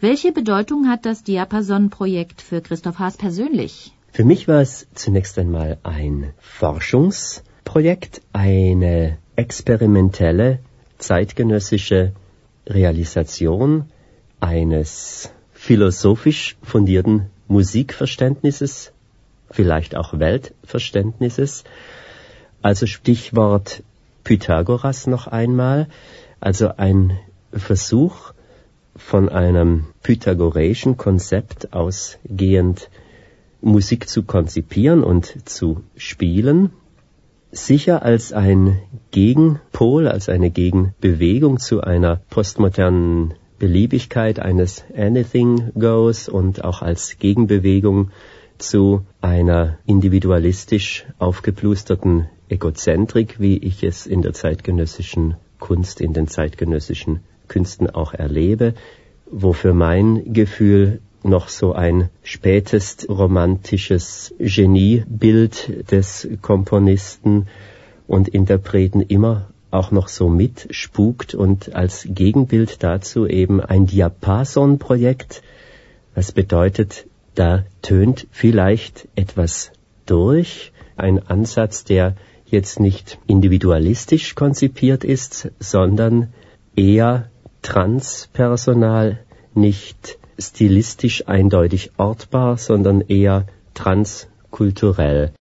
Welche Bedeutung hat das Diapason-Projekt für Christoph Haas persönlich? Für mich war es zunächst einmal ein Forschungsprojekt, eine experimentelle, zeitgenössische Realisation eines philosophisch fundierten Musikverständnisses, vielleicht auch Weltverständnisses. Also Stichwort Pythagoras noch einmal, also ein Versuch von einem pythagoreischen Konzept ausgehend Musik zu konzipieren und zu spielen, sicher als ein Gegenpol, als eine Gegenbewegung zu einer postmodernen Beliebigkeit eines Anything Goes und auch als Gegenbewegung zu einer individualistisch aufgeplusterten Egozentrik, wie ich es in der zeitgenössischen Kunst, in den zeitgenössischen Künsten auch erlebe, wo für mein Gefühl noch so ein spätest romantisches Geniebild des Komponisten und Interpreten immer auch noch so mitspukt und als Gegenbild dazu eben ein Diapason-Projekt, was bedeutet, da tönt vielleicht etwas durch, ein Ansatz, der jetzt nicht individualistisch konzipiert ist, sondern eher transpersonal, nicht stilistisch eindeutig ortbar, sondern eher transkulturell.